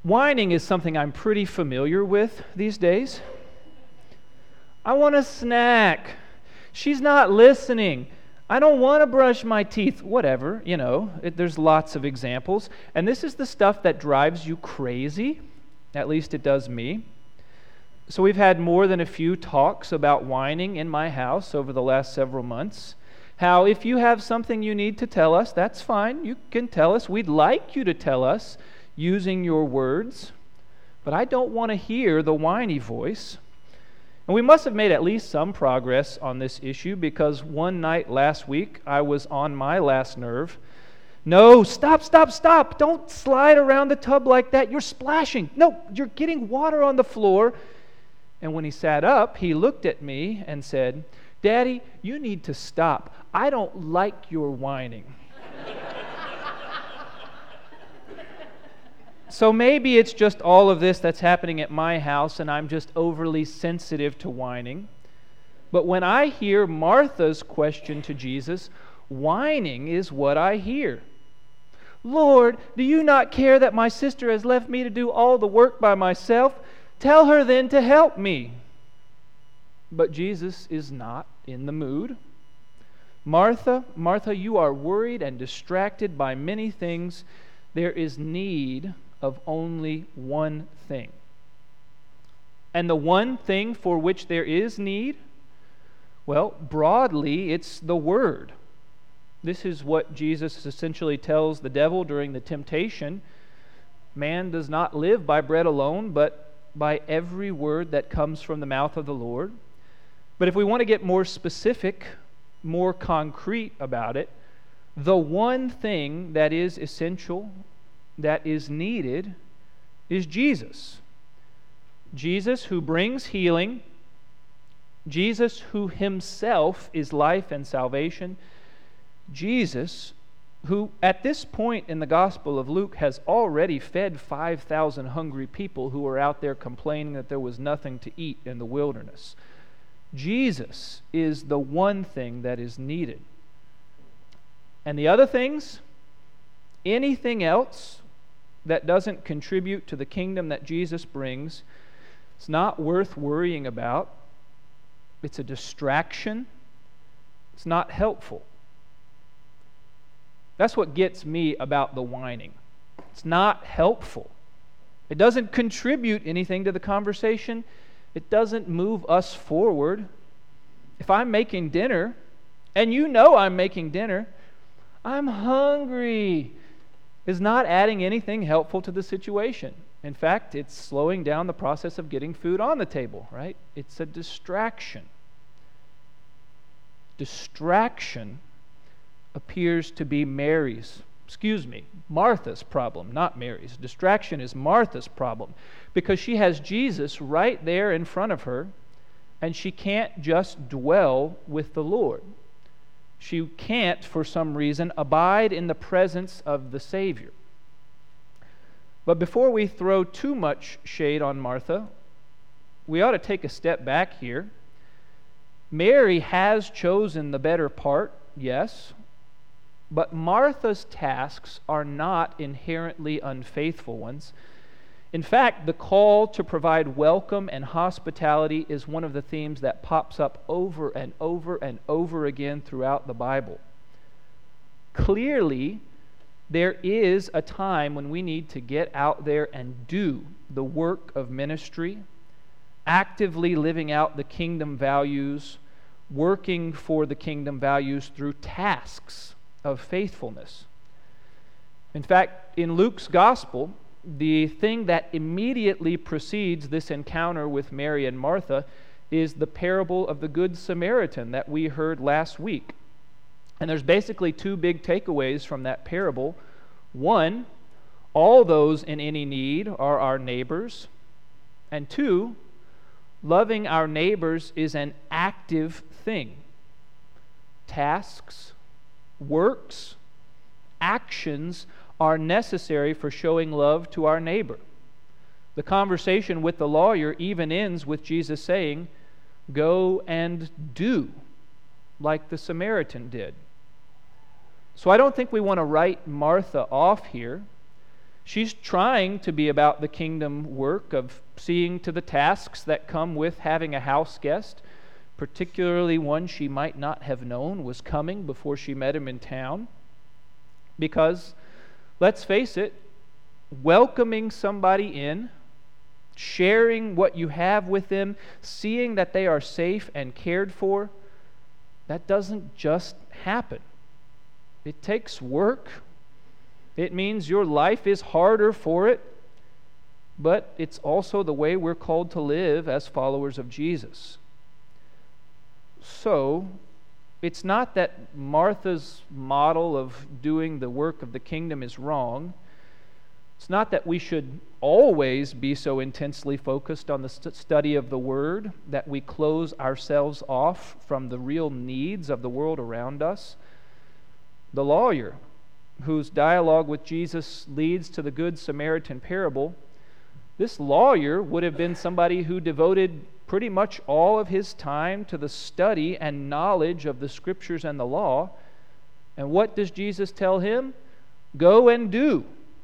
Whining is something I'm pretty familiar with these days. I want a snack. She's not listening. I don't want to brush my teeth. Whatever, there's lots of examples. And this is the stuff that drives you crazy. At least it does me. So we've had more than a few talks about whining in my house over the last several months. How if you have something you need to tell us, that's fine. You can tell us. We'd like you to tell us using your words. But I don't want to hear the whiny voice. And we must have made at least some progress on this issue, because one night last week I was on my last nerve. No, stop. Don't slide around the tub like that. You're splashing. No, you're getting water on the floor. And when he sat up, he looked at me and said, "Daddy, you need to stop. I don't like your whining." So maybe it's just all of this that's happening at my house and I'm just overly sensitive to whining. But when I hear Martha's question to Jesus, whining is what I hear. "Lord, do you not care that my sister has left me to do all the work by myself? Tell her then to help me." But Jesus is not in the mood. "Martha, Martha, you are worried and distracted by many things. There is need of only one thing." And the one thing for which there is need? Well, broadly, it's the Word. This is what Jesus essentially tells the devil during the temptation. Man does not live by bread alone, but by every word that comes from the mouth of the Lord. But if we want to get more specific, more concrete about it, the one thing that is essential, that is needed, is Jesus. Jesus who brings healing, Jesus who himself is life and salvation, Jesus who at this point in the Gospel of Luke has already fed 5,000 hungry people who were out there complaining that there was nothing to eat in the wilderness. Jesus is the one thing that is needed. And the other things, anything else that doesn't contribute to the kingdom that Jesus brings, it's not worth worrying about. It's a distraction. It's not helpful. That's what gets me about the whining. It's not helpful. It doesn't contribute anything to the conversation. It doesn't move us forward. If I'm making dinner, and you know I'm making dinner, "I'm hungry," is not adding anything helpful to the situation. In fact, it's slowing down the process of getting food on the table, right? It's a distraction. Distraction appears to be Martha's problem, not Mary's. Distraction is Martha's problem because she has Jesus right there in front of her, and she can't just dwell with the Lord. She can't, for some reason, abide in the presence of the Savior. But before we throw too much shade on Martha, we ought to take a step back here. Mary has chosen the better part, yes, but Martha's tasks are not inherently unfaithful ones. In fact, the call to provide welcome and hospitality is one of the themes that pops up over and over and over again throughout the Bible. Clearly, there is a time when we need to get out there and do the work of ministry, actively living out the kingdom values, working for the kingdom values through tasks of faithfulness. In fact, in Luke's gospel, the thing that immediately precedes this encounter with Mary and Martha is the parable of the Good Samaritan that we heard last week. And there's basically two big takeaways from that parable. One, all those in any need are our neighbors. And two, loving our neighbors is an active thing. Tasks, works, actions are necessary for showing love to our neighbor. The conversation with the lawyer even ends with Jesus saying, "Go and do," like the Samaritan did. So I don't think we want to write Martha off here. She's trying to be about the kingdom work of seeing to the tasks that come with having a house guest, particularly one she might not have known was coming before she met him in town. Because, let's face it, welcoming somebody in, sharing what you have with them, seeing that they are safe and cared for, that doesn't just happen. It takes work. It means your life is harder for it, but it's also the way we're called to live as followers of Jesus. So, it's not that Martha's model of doing the work of the kingdom is wrong. It's not that we should always be so intensely focused on the study of the Word that we close ourselves off from the real needs of the world around us. The lawyer, whose dialogue with Jesus leads to the Good Samaritan parable, this lawyer would have been somebody who devoted pretty much all of his time to the study and knowledge of the Scriptures and the law. And what does Jesus tell him? Go and do.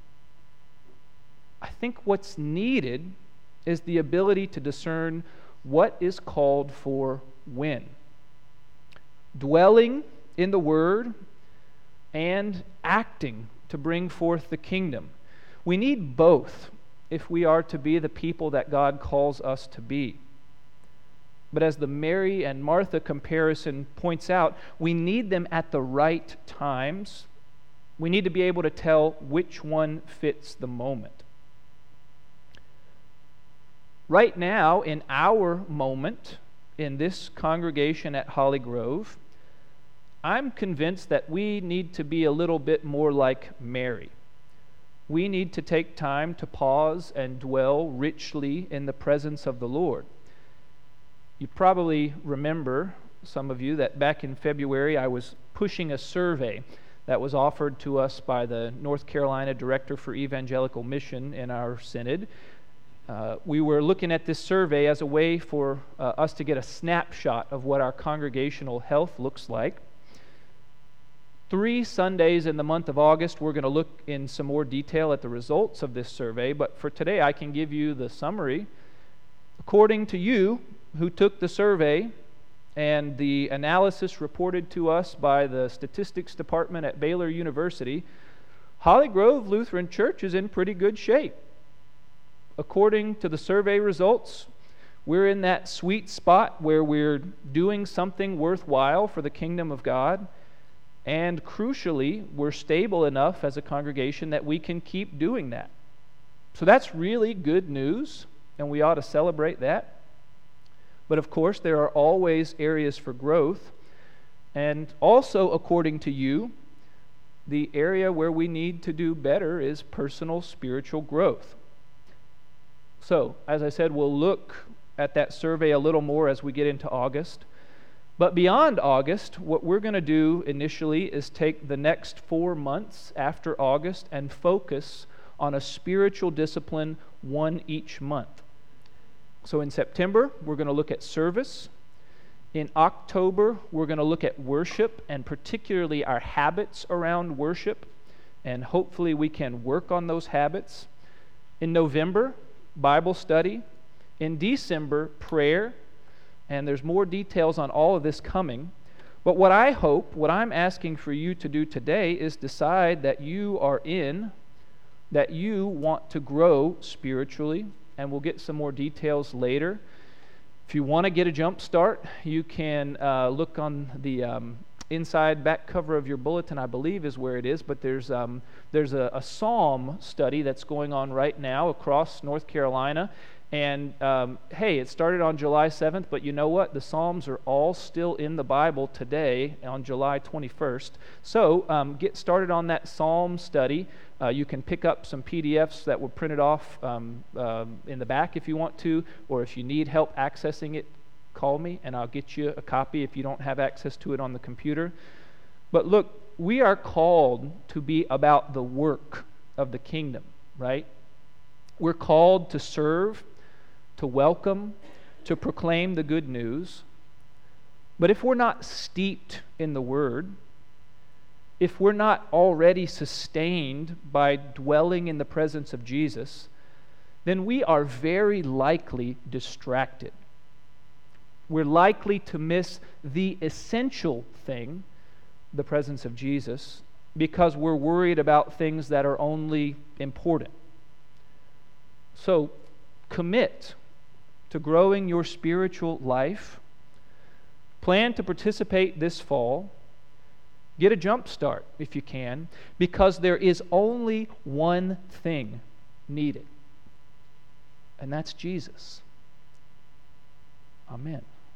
I think what's needed is the ability to discern what is called for when. Dwelling in the Word and acting to bring forth the kingdom. We need both if we are to be the people that God calls us to be. But as the Mary and Martha comparison points out, we need them at the right times. We need to be able to tell which one fits the moment. Right now, in our moment, in this congregation at Holly Grove, I'm convinced that we need to be a little bit more like Mary. We need to take time to pause and dwell richly in the presence of the Lord. You probably remember, some of you, that back in February I was pushing a survey that was offered to us by the North Carolina Director for Evangelical Mission in our synod. We were looking at this survey as a way for us to get a snapshot of what our congregational health looks like. 3 Sundays in the month of August, we're going to look in some more detail at the results of this survey, but for today I can give you the summary. According to you, who took the survey, and the analysis reported to us by the statistics department at Baylor University, Holly Grove Lutheran Church is in pretty good shape. According to the survey results, we're in that sweet spot where we're doing something worthwhile for the kingdom of God, and crucially, we're stable enough as a congregation that we can keep doing that. So that's really good news, and we ought to celebrate that. But of course, there are always areas for growth, and also, according to you, the area where we need to do better is personal spiritual growth. So, as I said, we'll look at that survey a little more as we get into August. But beyond August, what we're going to do initially is take the next 4 months after August and focus on a spiritual discipline, one each month. So in September, we're going to look at service. In October, we're going to look at worship, and particularly our habits around worship, and hopefully we can work on those habits. In November, Bible study. In December, prayer. And there's more details on all of this coming. But what I'm asking for you to do today is decide that you are that you want to grow spiritually, and we'll get some more details later. If you want to get a jump start, you can look on the inside back cover of your bulletin, I believe is where it is, but there's a psalm study that's going on right now across North Carolina. And hey, it started on July 7th, but you know what? The Psalms are all still in the Bible today on July 21st. So get started on that Psalm study. You can pick up some PDFs that were printed off in the back if you want to, or if you need help accessing it, call me and I'll get you a copy if you don't have access to it on the computer. But look, we are called to be about the work of the kingdom, right? We're called to serve, to welcome, to proclaim the good news. But if we're not steeped in the Word, if we're not already sustained by dwelling in the presence of Jesus, then we are very likely distracted. We're likely to miss the essential thing, the presence of Jesus, because we're worried about things that are only important. So, commit to growing your spiritual life. Plan to participate this fall. Get a jump start if you can, because there is only one thing needed, and that's Jesus. Amen.